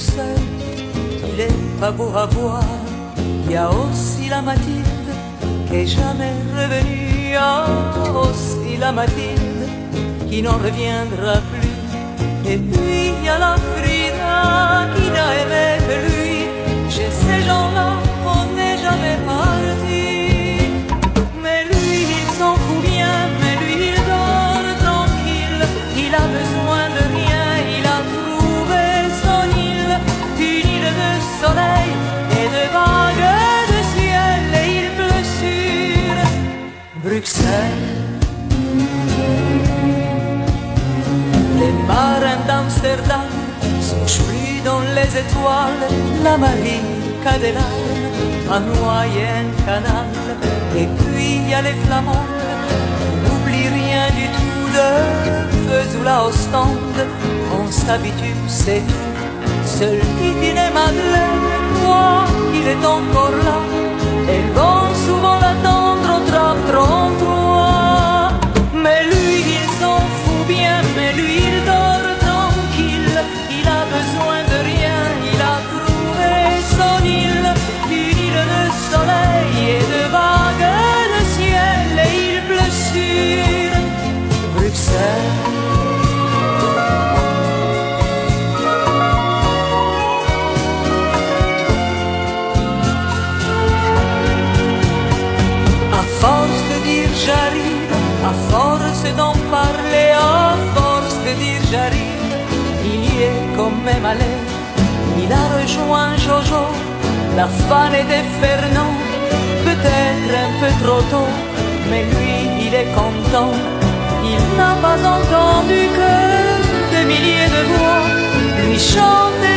Bruxelles, il est pas beau à voir. Il y a aussi la Mathilde qui est jamais revenue. Il y a aussi la Mathilde qui n'en reviendra plus. Et puis il y a la Frida qui n'a aimé que lui. Chez ces gens-là, on n'est jamais parti. Mais lui, il s'en fout bien, mais lui, il dort tranquille. Il a besoin de rien, il a trouvé son île. Une île de soleil et de vagues de ciel. Et il pleut sur Bruxelles. Les marins d'Amsterdam souchent plus dans les étoiles. La marine qu'a des larmes a noyé un canal. Et puis il y a les flamandes, on n'oublie rien du tout. De feu sous la Ostende, on s'habitue, c'est tout. Seul Titine Madeleine croit qu'il est encore là. Elles vont souvent l'attendre au tram 33. Mais lui il s'en fout bien, mais lui il dort tranquille. Il a besoin de rien, il a trouvé son île. Une île de soleil et de vagues de ciel. Et il pleut sur Bruxelles. À force de dire j'arrive, à force d'en parler, à force de dire j'arrive, il y est quand même allé. Il a rejoint Jojo, la Fanny et Fernand, peut-être un peu trop tôt, mais lui il est content. Il n'a pas entendu que des milliers de voix lui chanter